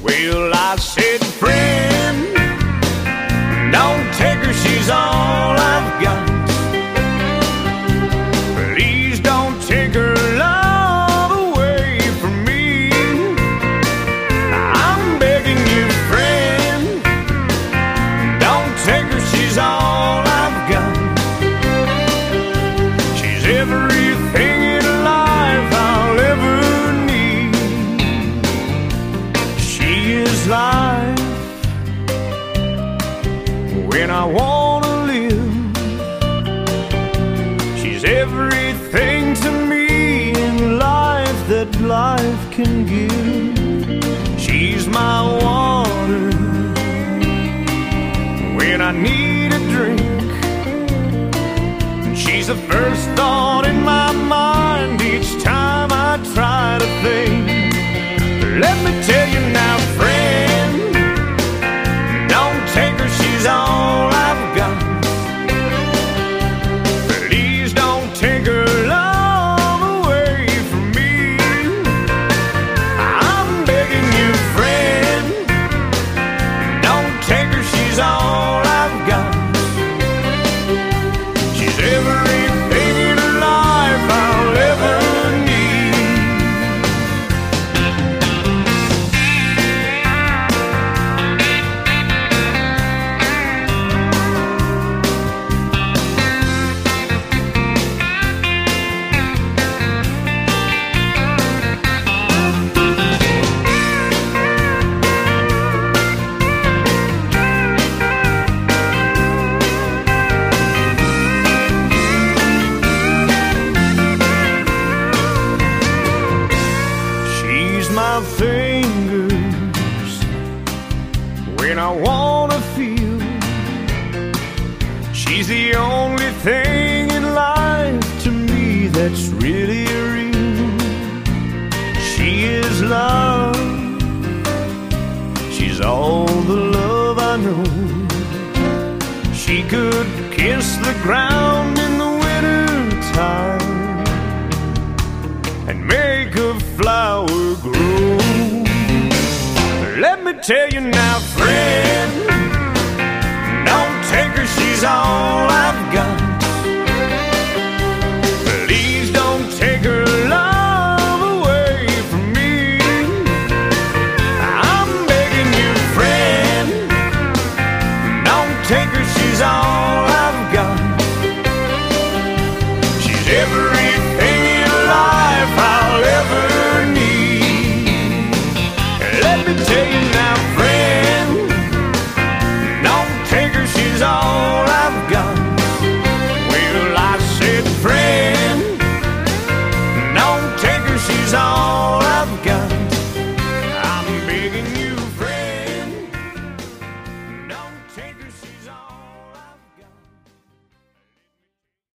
Well, I said, friend, don't take her, she's all I've got. Please don't take her love away from me. I'm begging you, friend, don't take her, she's all I've got. She's everything in life I'll ever need. She is life when I wanna live. She's everything to me in life that life can give. She's my water when I need a drink. She's the first thought in my mind each time I try to think. Let me tell you now, friend, don't take her, she's all I've got. Please don't take her love away from me. I'm begging you, friend, don't take her, she's all I've got. She's everything in life I'll ever need. She's my fingers when I wanna feel. She's the only thing in life to me that's really real. She is love. She's all the love I know. She could kiss the ground in the winter time and make a flower grow. Let me tell you now, friend, don't take her, she's all